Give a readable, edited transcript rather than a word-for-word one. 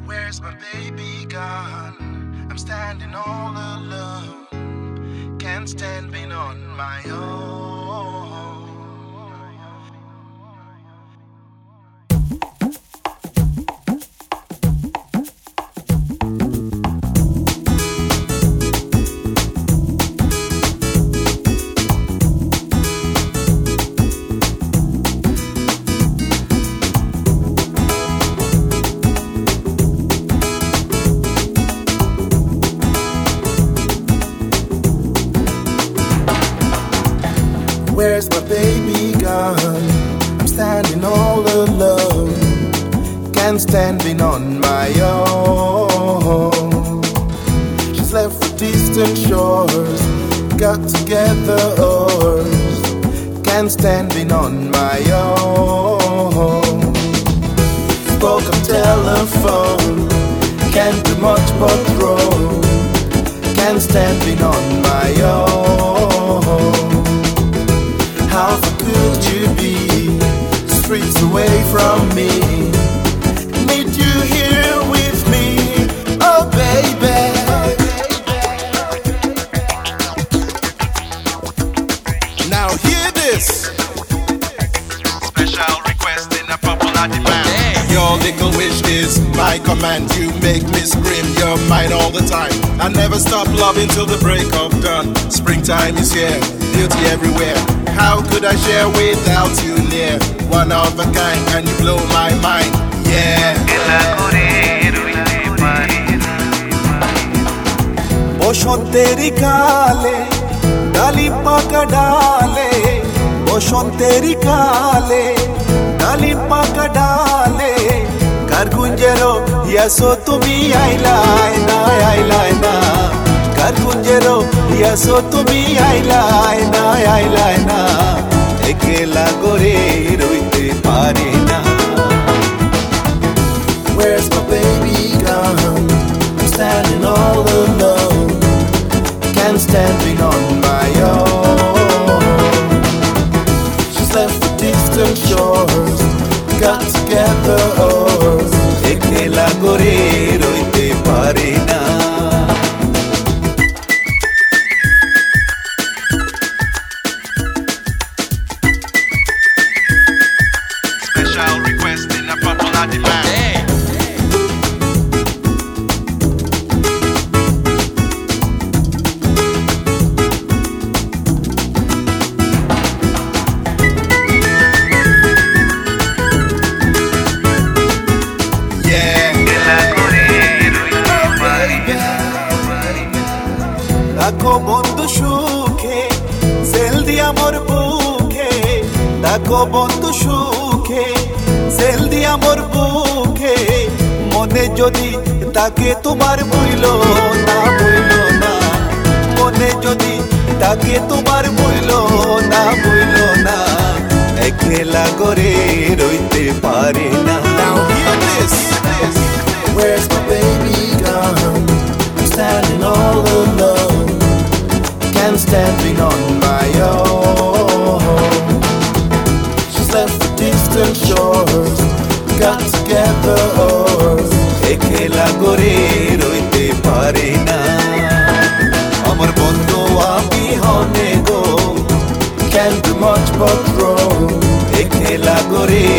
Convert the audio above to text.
Where's my baby gone? I'm standing all alone. Can't stand being on my own. Where's my baby gone? I'm standing all alone. Can't stand being on my own. She's left for distant shores, got together oars. Can't stand being on my own. Spoke on telephone, can't do much but throw. Can't stand being on my own. How far could you be? Streets away from me. Need you here with me, oh baby. Now hear this. Special request in a popular demand. Hey. Your little wish is my command. You make me scream your mind all the time. I never stop loving till the break of dawn. Springtime is here, beauty everywhere. How could I share without you near? One of a kind, and you blow my mind, yeah. বসন্তেরি কালে ডালি পাকা ডালে, বসন্তেরি কালে ডালি পাকা ডালে, কার গুঞ্জেরো ইয়াসো তুমি আইলাই না, আইলাই না। কার গুঞ্জেরো ইয়াসো তুমি আইলাই না, আইলাই না। একলা করে রইতে পারি না। Where's my baby gone? I'm standing all alone. Can't stand being on my own. She's left for distant shores, got together oars. একলা করে রইতে পারি না। Special request in a popular demand. Hey. দেখো বন্ধু সুখে সেল দিয়া মোর বুকে, দেখো বন্ধু সুখে সেল দিয়া মোর বুকে, মনে যদি তাকে তোমার বইল না, বইল না। মনে যদি তাকে তোমার বইল না, বইল না। একলা করে রইতে পারি না। Now hear this. Where's my baby gone? I'm standing all alone. Can't stand being on my own. She's left for distant shores, got together oars. একলা করে রইতে পারি না। আমার বন্ধু আমি হনে গো, Can't do much but grow. একলা করে